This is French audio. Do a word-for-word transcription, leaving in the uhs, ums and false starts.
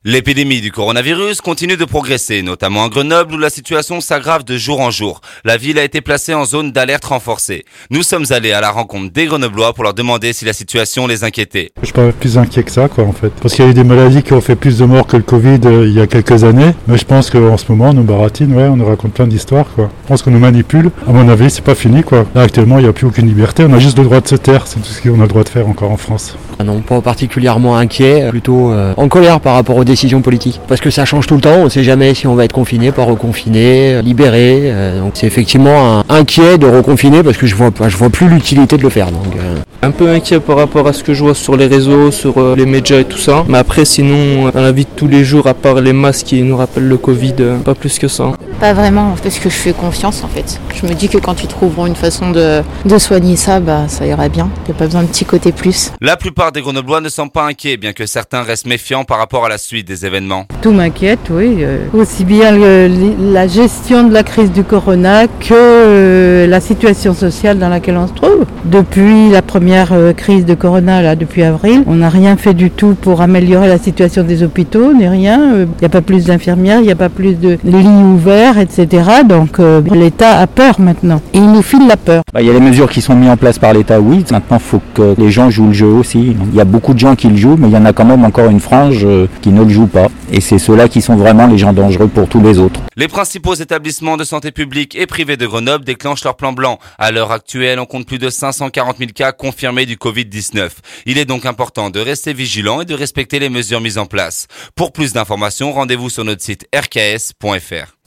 L'épidémie du coronavirus continue de progresser, notamment à Grenoble où la situation s'aggrave de jour en jour. La ville a été placée en zone d'alerte renforcée. Nous sommes allés à la rencontre des Grenoblois pour leur demander si la situation les inquiétait. Je suis pas plus inquiet que ça, quoi, en fait. Parce qu'il y a eu des maladies qui ont fait plus de morts que le Covid euh, il y a quelques années. Mais je pense qu'en ce moment, on nous baratine, ouais, on nous raconte plein d'histoires, quoi. Je pense qu'on nous manipule. À mon avis, c'est pas fini, quoi. Là, actuellement, il n'y a plus aucune liberté. On a juste le droit de se taire. C'est tout ce qu'on a le droit de faire encore en France. Ah non, pas particulièrement inquiet, plutôt euh, en colère par rapport aux décisions politiques. Parce que ça change tout le temps, on ne sait jamais si on va être confiné, pas reconfiné, libéré. Euh, donc c'est effectivement un, inquiet de reconfiner parce que je vois, je vois plus l'utilité de le faire. Donc, euh... Un peu inquiet par rapport à ce que je vois sur les réseaux, sur euh, les médias et tout ça. Mais après sinon, dans la vie de tous les jours, à part les masques qui nous rappellent le Covid, euh, pas plus que ça. Pas vraiment, parce que je fais confiance en fait. Je me dis que quand ils trouveront une façon de, de soigner ça, bah, ça ira bien. Il n'y a pas besoin de petit côté plus. La plupart des Grenoblois ne sont pas inquiets, bien que certains restent méfiants par rapport à la suite des événements. Tout m'inquiète, oui. Euh, aussi bien le, la gestion de la crise du corona que euh, la situation sociale dans laquelle on se trouve. Depuis la première euh, crise de corona, là, depuis avril, on n'a rien fait du tout pour améliorer la situation des hôpitaux, ni rien. Il euh, n'y a pas plus d'infirmières, il n'y a pas plus de lits ouverts, et cetera. Donc euh, l'État a peur maintenant. Et il nous file la peur. Bah, y a les mesures qui sont mises en place par l'État, oui. Maintenant, il faut que les gens jouent le jeu aussi. Il y a beaucoup de gens qui le jouent, mais il y en a quand même encore une frange euh, qui ne le joue pas. Et c'est ceux-là qui sont vraiment les gens dangereux pour tous les autres. Les principaux établissements de santé publique et privés de Grenoble déclenchent leur plan blanc. À l'heure actuelle, on compte plus de cinq cent quarante mille cas confirmés du covid dix-neuf. Il est donc important de rester vigilant et de respecter les mesures mises en place. Pour plus d'informations, rendez-vous sur notre site r k s point f r.